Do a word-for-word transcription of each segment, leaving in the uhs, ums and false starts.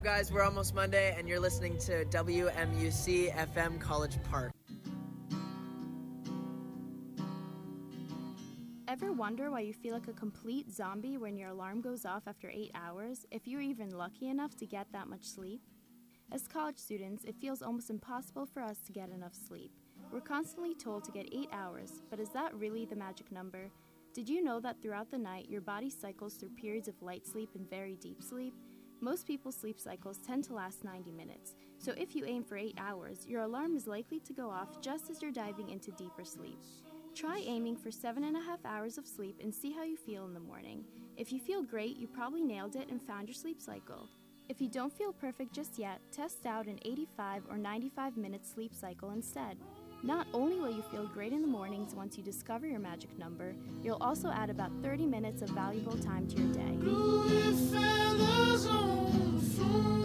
Guys, we're almost Monday, and you're listening to W M U C F M College Park. Ever wonder why you feel like a complete zombie when your alarm goes off after eight hours, if you're even lucky enough to get that much sleep? As college students, it feels almost impossible for us to get enough sleep. We're constantly told to get eight hours, but is that really the magic number? Did you know that throughout the night, your body cycles through periods of light sleep and very deep sleep? Most people's sleep cycles tend to last ninety minutes, so if you aim for eight hours, your alarm is likely to go off just as you're diving into deeper sleep. Try aiming for seven and a half hours of sleep and see how you feel in the morning. If you feel great, you probably nailed it and found your sleep cycle. If you don't feel perfect just yet, test out an eighty-five or ninety-five minute sleep cycle instead. Not only will you feel great in the mornings once you discover your magic number, you'll also add about thirty minutes of valuable time to your day. Bluey feathers on the floor.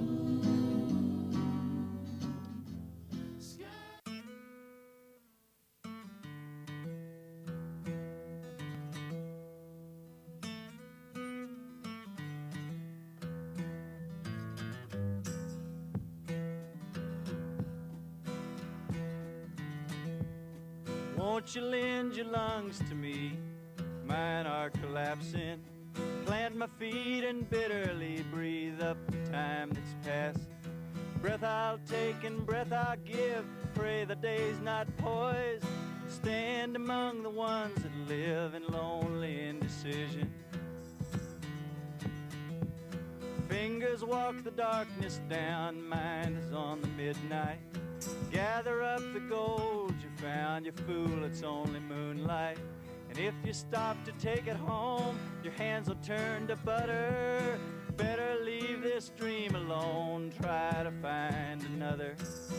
Won't you lend your lungs to me? Mine are collapsing. Plant my feet and bitterly breathe up the time that's passed. Breath I'll take and breath I'll give. Pray the day's not poised. Stand among the ones that live in lonely indecision. Fingers walk the darkness down. Mind is on the midnight. Gather up the gold you found, you fool, it's only moonlight. And if you stop to take it home, your hands will turn to butter. Better leave this dream alone, try to find another.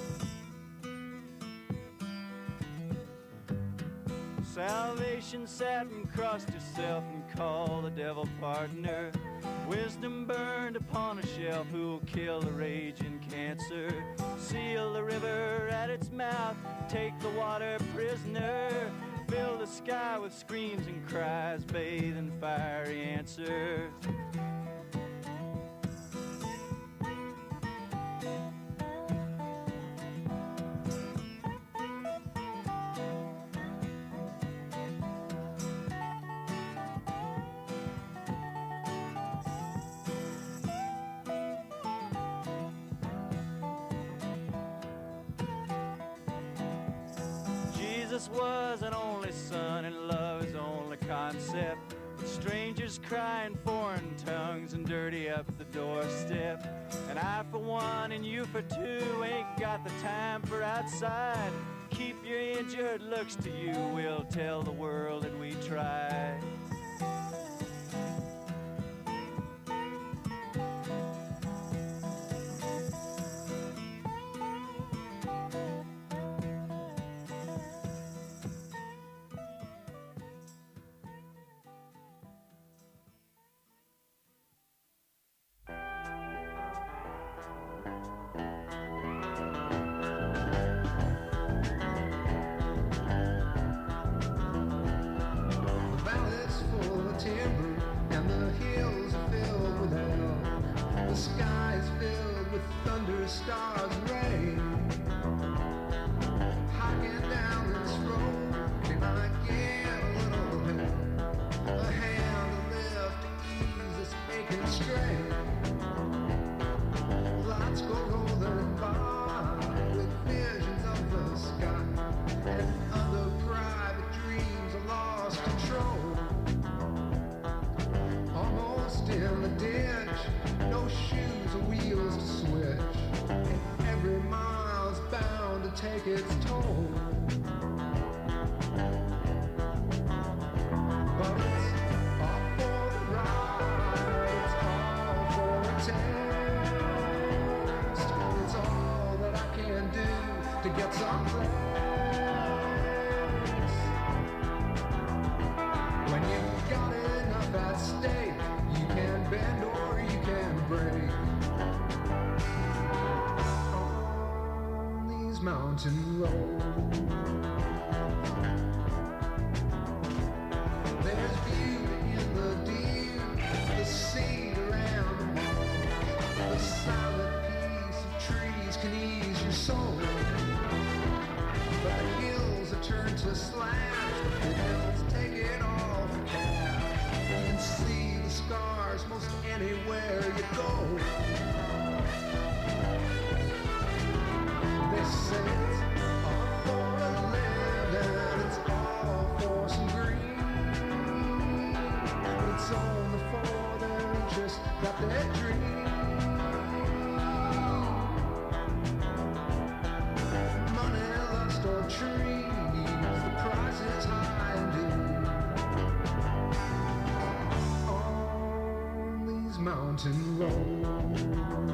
Salvation sat and crossed herself and called the devil partner. Wisdom burned upon a shelf who'll kill the raging cancer. Seal the river at its mouth, take the water prisoner. Fill the sky with screams and cries, bathe in fiery answers. Jesus was an only son and love is only concept. But strangers cry in foreign tongues and dirty up the doorstep. And I for one and you for two ain't got the time for outside. Keep your injured looks to you, we'll tell the world that we tried. Mountain road. There's beauty in the dew, the sea around the moon, the sun. are slashed, the bills take it all for cash. You can see the scars most anywhere you go. They say it's all for a living, it's all for some green. But it's only for their interest that they dream. Trees, the price is high indeed on these mountain roads.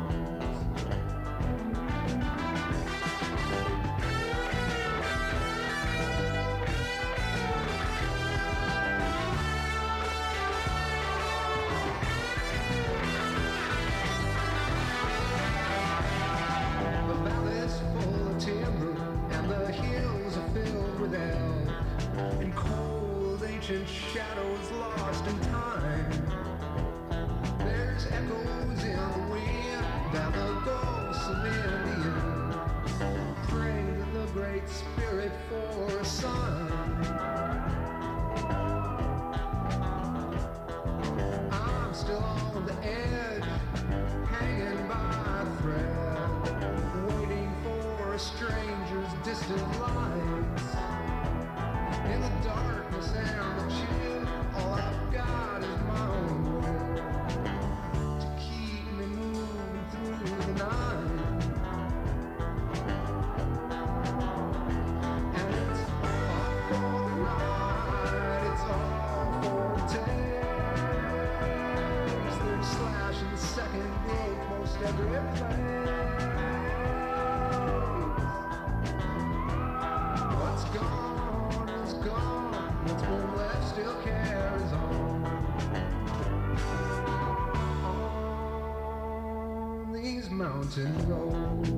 The valley's full of timber and the hills are filled with elk and cold ancient shadows lost in time. There's echoes in the wind and the ghosts of Indians pray to the great spirit for a sign. I'm still on the edge, hanging by a thread, waiting for a stranger's distant lights. In the darkness and the chill, all I've got is my own will to keep me moving through the night. And it's all for the ride, it's all for the taste. They're slashing the second growth most every place. What's gone is gone, what's been left still carries on. On these mountain roads.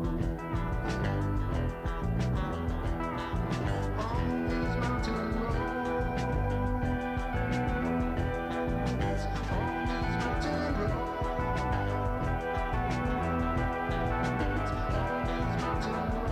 On these mountain roads. On these mountain roads. On these mountain roads.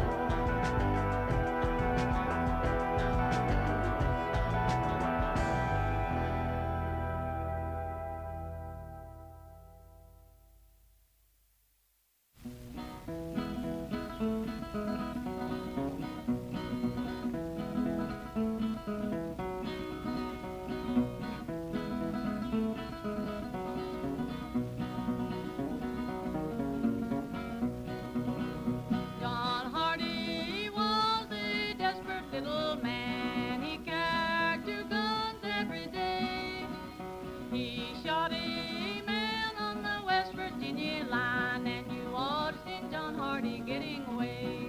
John Hardy was a desperate little man. He carried two guns every day. He shot a man on the West Virginia line, and you ought to see John Hardy getting away.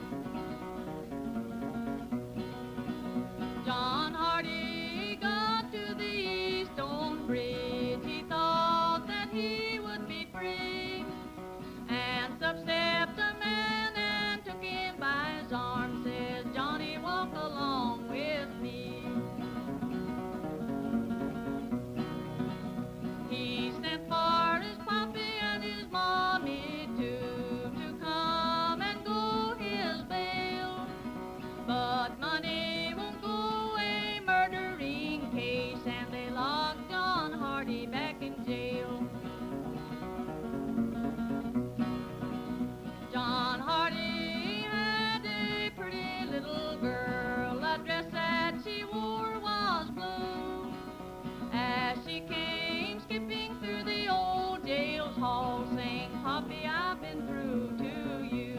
John Hardy got to the Eastone Bridge. He thought that he would be free, and substepped a man and took him by his arm. Says, Johnny, walk along with me. He sent for his pappy and his mommy too to come and go his bail. But money won't go a murdering case, and they locked John Hardy back in jail. John Hardy had a pretty little girl. The dress that she wore was blue. As she came skipping through the old jail's hall, saying, Poppy, I've been through to you.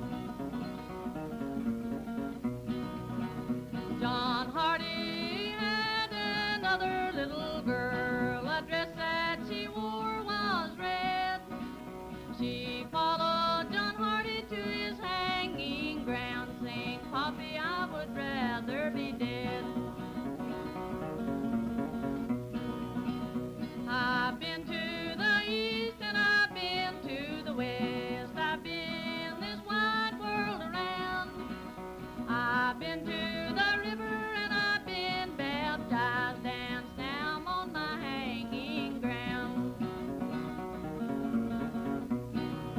John Hardy had another little girl. The dress that she wore was red. She followed John Hardy to his hanging ground, saying, Poppy, I would rather be dead. I've been to the east and I've been to the west. I've been this wide world around. I've been to the river and I've been baptized, and now I'm on the hanging ground.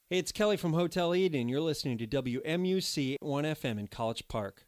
Hey, it's Kelly from Hotel Eden. You're listening to W M U C one F M in College Park.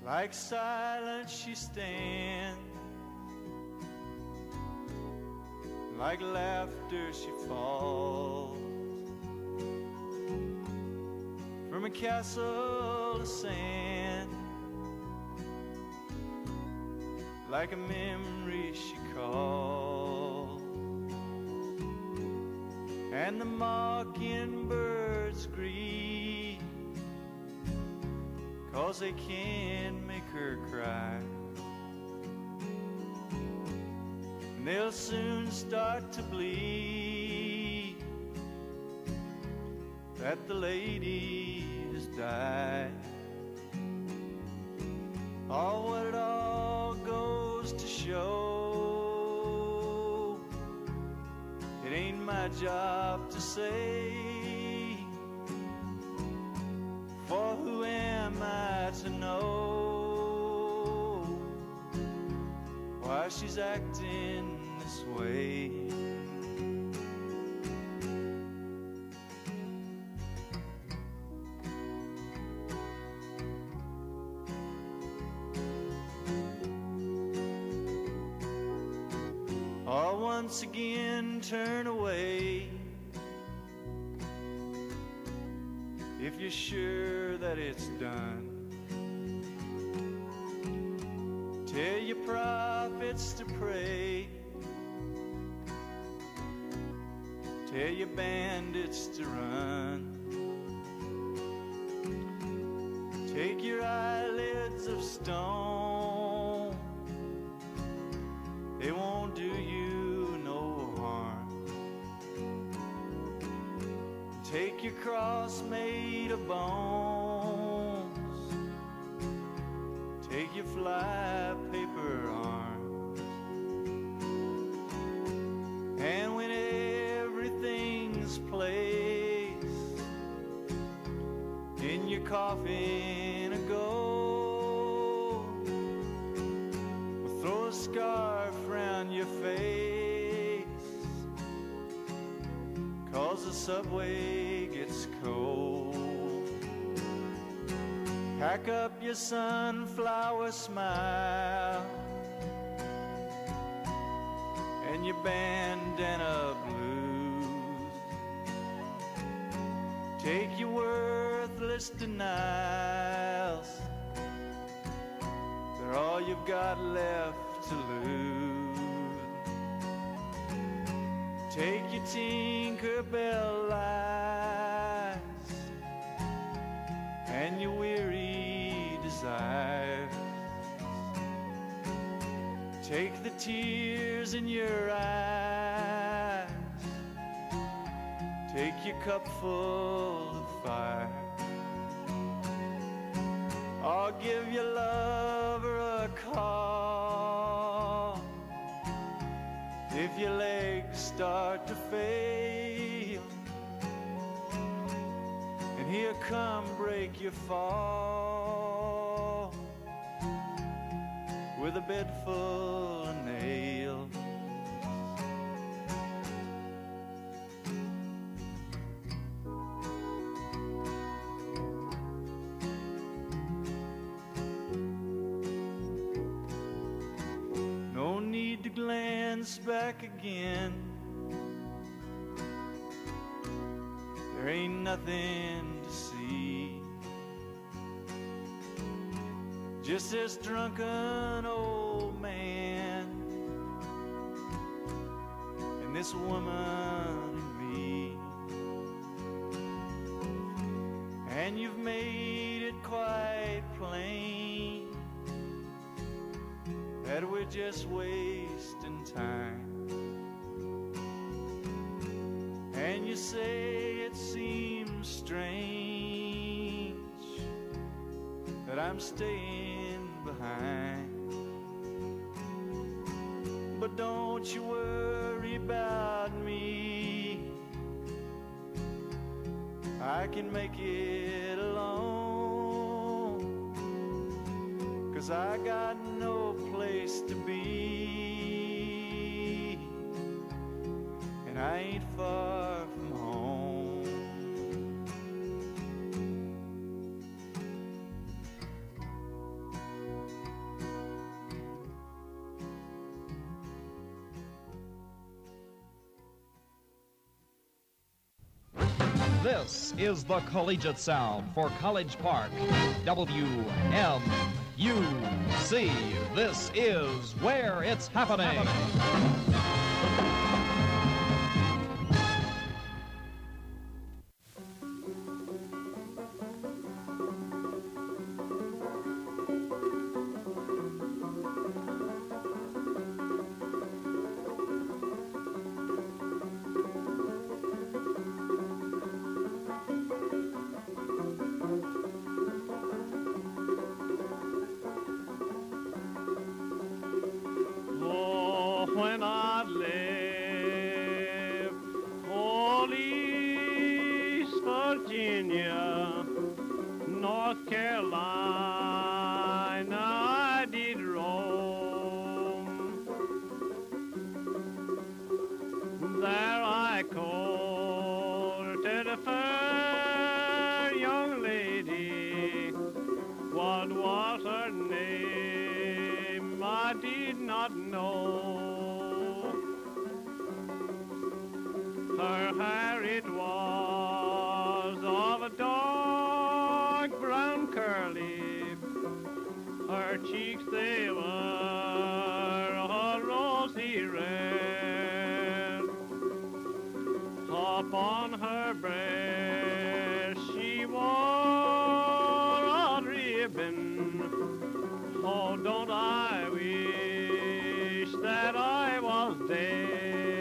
Like silence she stands, like laughter she falls from a castle of sand, like a memory she calls. And the mockingbirds grieve, 'cause they can't make her cry. And they'll soon start to believe that the lady has died. Oh, what it all goes to show, it ain't my job to say, for who am I to know why she's acting this way? Or once again turn away if you're sure that it's done. Tell your prophets to pray, tell your bandits to run. Take your eyelids of stone, they won't do you no harm. Take your cross made of bones, take your fly paper arms, and when everything's placed in your coffin of gold, we'll throw a scarf round your face, 'cause the subway gets cold. Pack up your sunflower smile and your bandana blues. Take your worthless denials, they're all you've got left to lose. Take your Tinkerbell lies and your weary desires. Take the tears in your eyes, take your cup full of fire. Or give your lover a call if your legs start to fail, and here come break your fall with a bed full of nails. No need to glance back again, there ain't nothing to see, just this drunken old man and this woman and me. And you've made it quite plain that we're just wasting time. And you say it seems strange that I'm staying behind, but don't you worry about me, I can make it alone, 'cause I got no place to be, and I ain't far from home. This is the collegiate sound for College Park. W M U C. This is where it's happening. When I left old East Virginia, North Carolina, I did roam. There I courted a fair young lady. What was her name? I did not know. Her hair it was of a dark brown curly. Her cheeks they were a rosy red. Upon her breast she wore a ribbon. Oh, don't I wish that I was dead.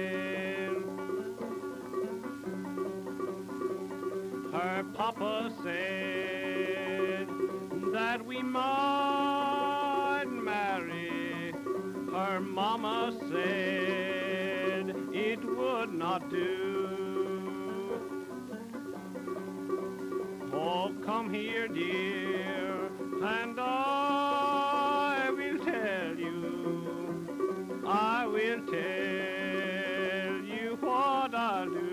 Her papa said that we might marry. Her mama said it would not do. Oh, come here, dear, and I will tell you, I will tell you what I'll do.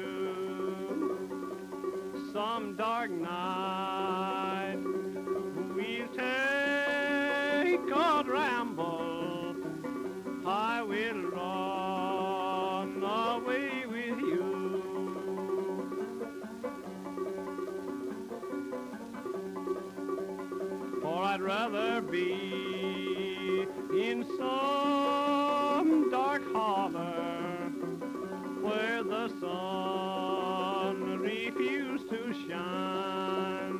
Some dark night we'll take a ramble. I will run away with you. For I'd rather be in some dark harbor where the sun refused to shine.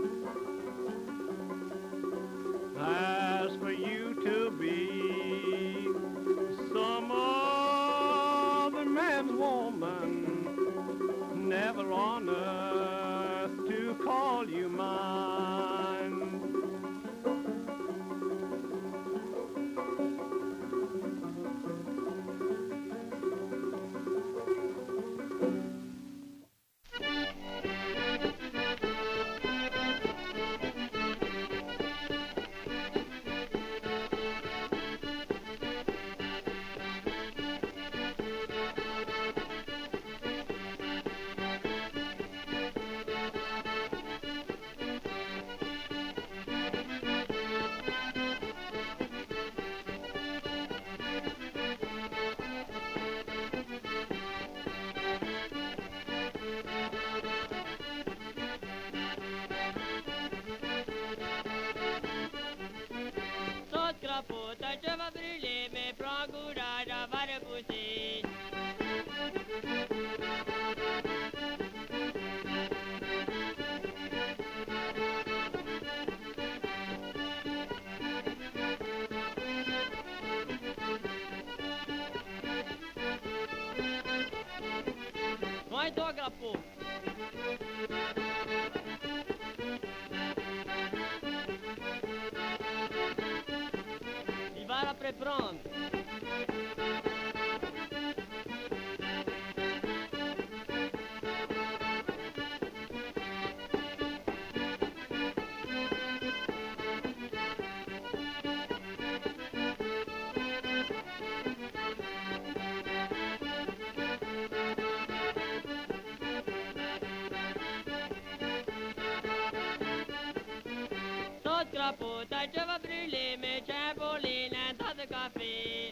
As for you to be some other man's woman, never on earth to call you mine. Vai do agapo. Il va la preprendre. Tot crapota ce va brûler, mais tiens pour les nains, tas de café.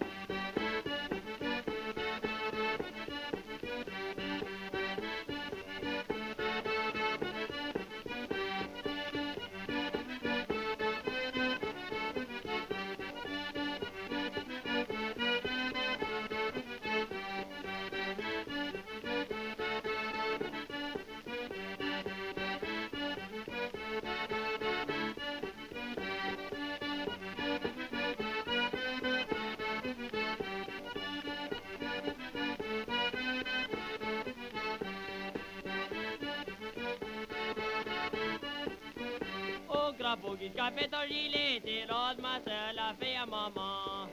la peau qui scapait ton gilet, t'es rose, ma seule la fille à maman.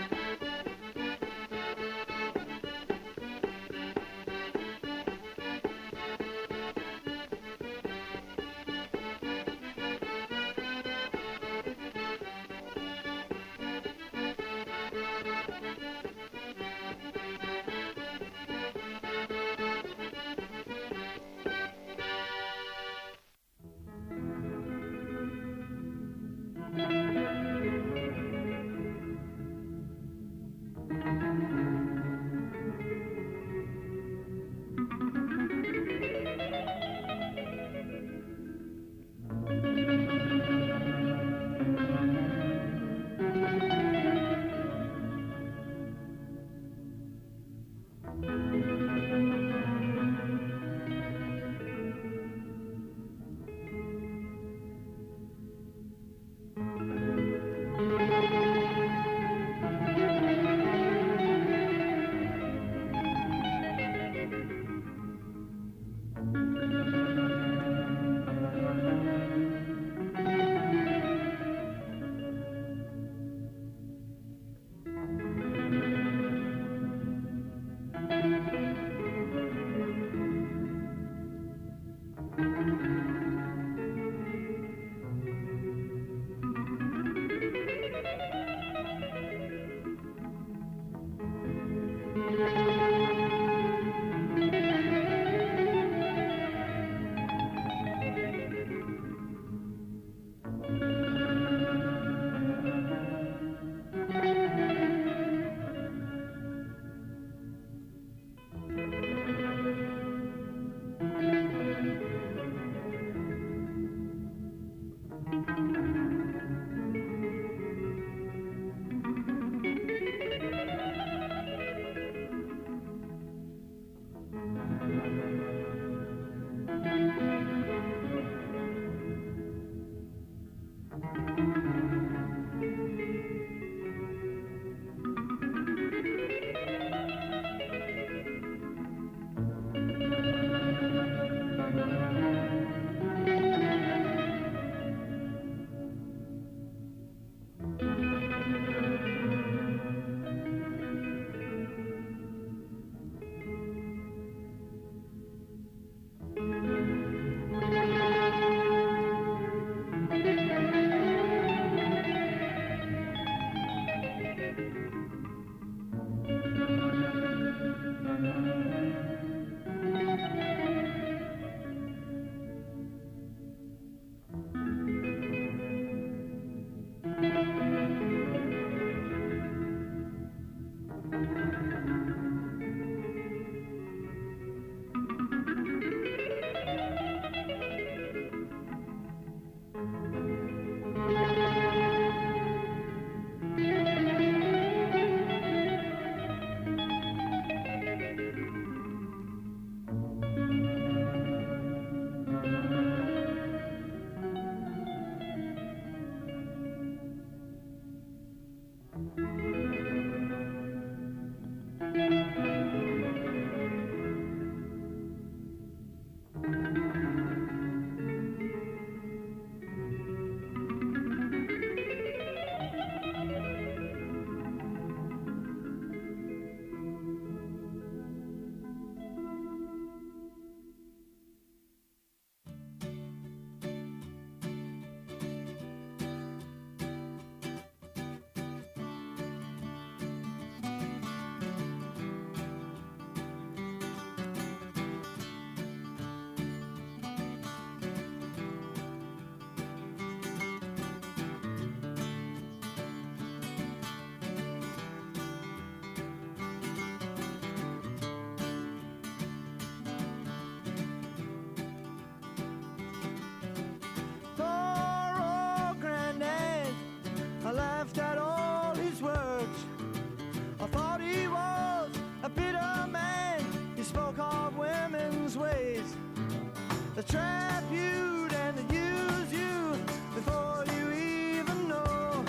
They trap you and they use you before you even know.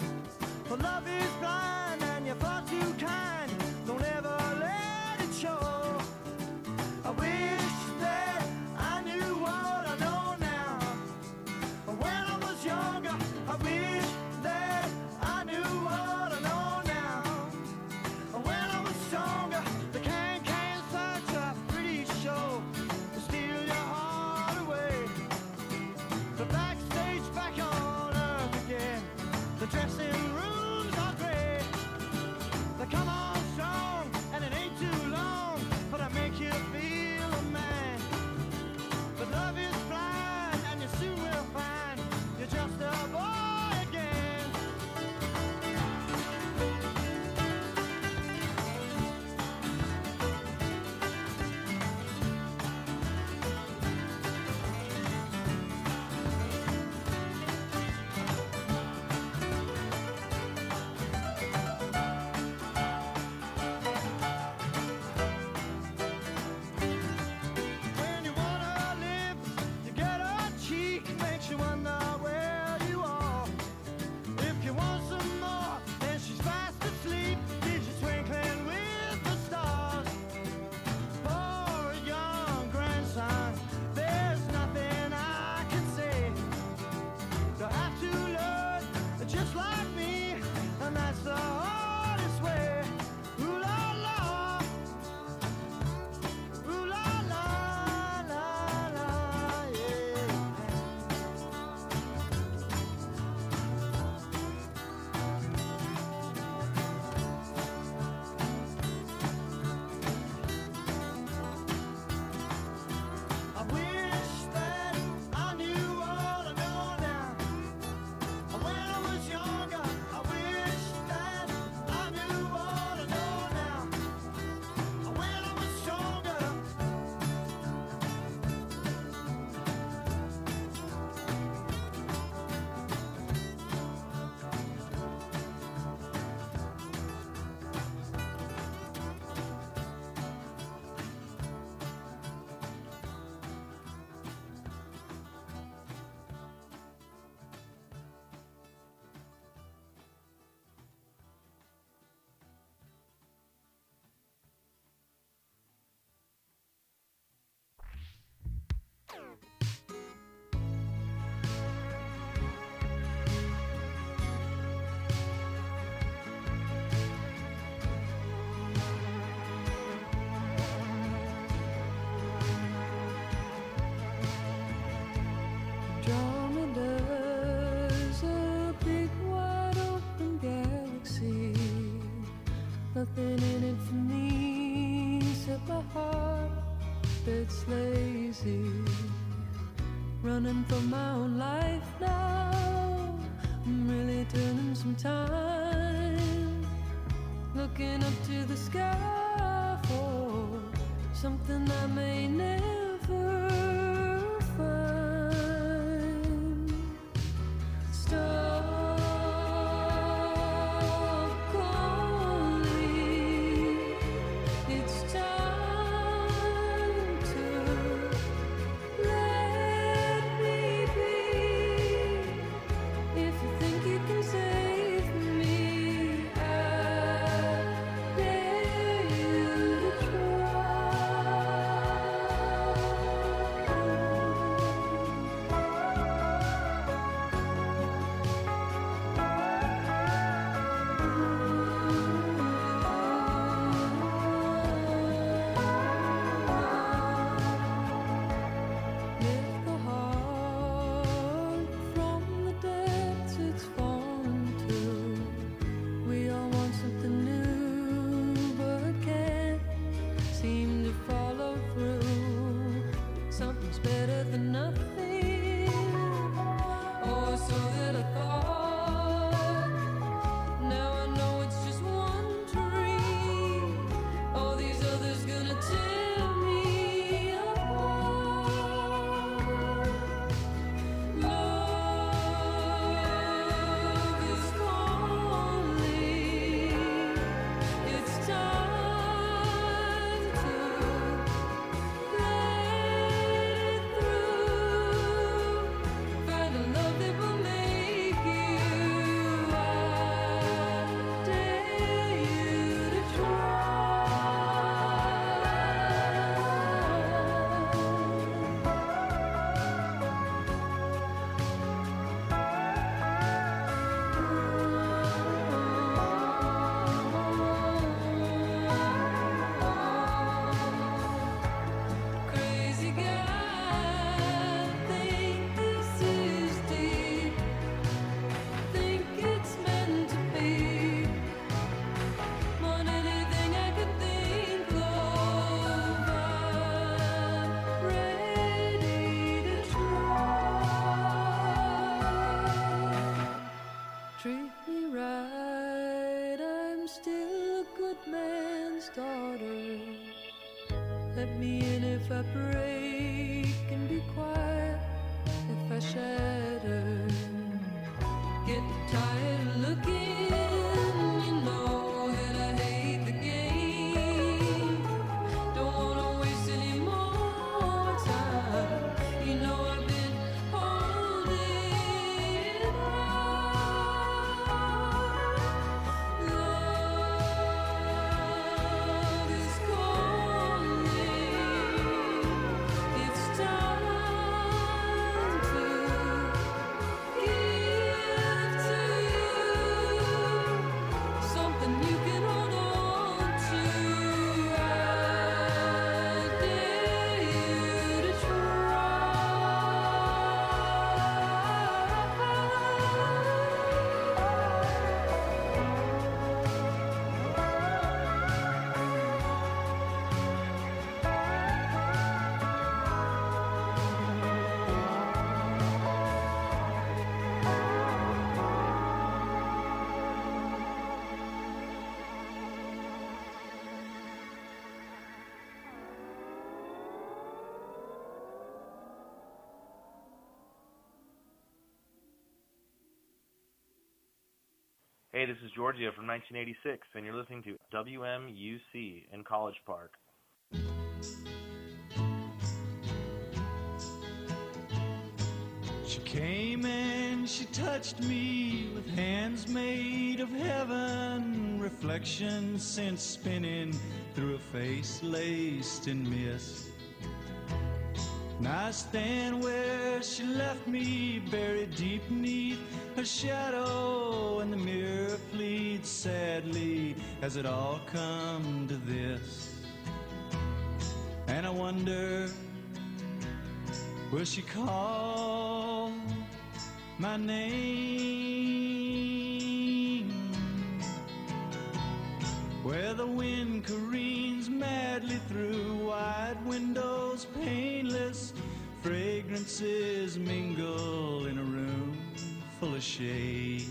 For love is blind and you're far too kind. Don't ever let it show. I wish that I knew what I know now. When I was young crazy, running for my own life now. I'm really turning some time, looking up to the sky for something I may never find. Stop calling, it's time to let me be. If you think you can save me, I dare you to lift the heart from the depths it's fallen to. We all want something new, but can't seem to follow through. Something's better than nothing, or so that I thought. Now I know it's just one dream. All these others gonna tear me apart. Love is calling. It's time to let it through. Find a love that will make you. I dare you to try. Crazy guy, think this is deep. Think it's meant to be. More than anything I could think of, I'm ready to try. Treat me right, I'm still a good man's daughter. Let me in if I break, and be quiet if I shatter. Get tired of looking, you know that I hate the game. Don't wanna waste any more time. You know I've been holding on. Love is calling. It's time to give to you something you can hold on to. I dare you to Hey, this is Georgia from nineteen eighty-six, and you're listening to W M U C in College Park. She came and she touched me with hands made of heaven, reflection scent spinning through a face laced in mist. And I stand where she left me, buried deep beneath her shadow, and the mirror pleads sadly, has it all come to this? And I wonder, will she call my name? Where the wind careens madly through wide windows shadows painless, fragrances mingle in a room full of shade.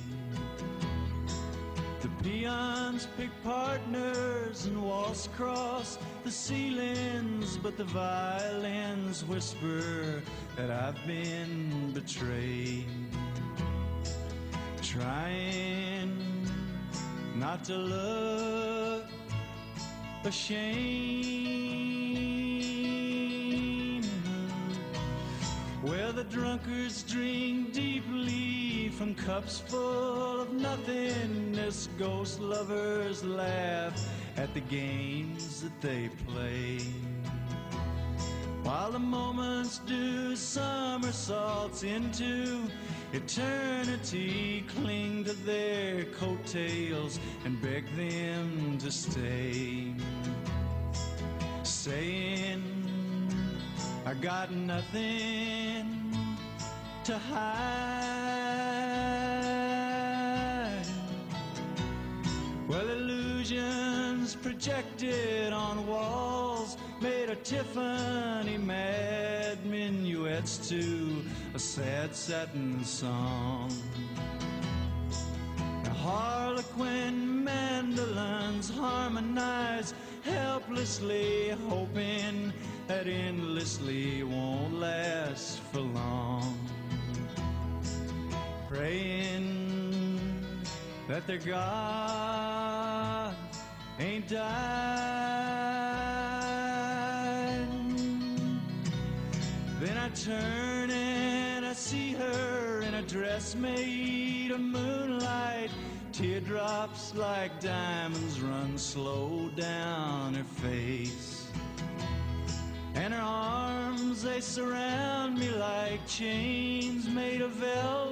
The peons pick partners and waltz across the ceilings, but the violins whisper that I've been betrayed. Trying not to look ashamed, where the drunkards drink deeply from cups full of nothingness. Ghost lovers laugh at the games that they play, while the moments do somersaults into eternity, cling to their coattails and beg them to stay, saying, I got nothing to hide. Well, illusions projected on walls made a Tiffany mad minuets to a sad satin song. Now Harlequin mandolins harmonize helplessly, hoping that endlessly won't last for long, praying that their God ain't died. Then I turn and I see her in a dress made of moonlight. Teardrops like diamonds run slow down her face, and her arms, they surround me like chains made of velvet.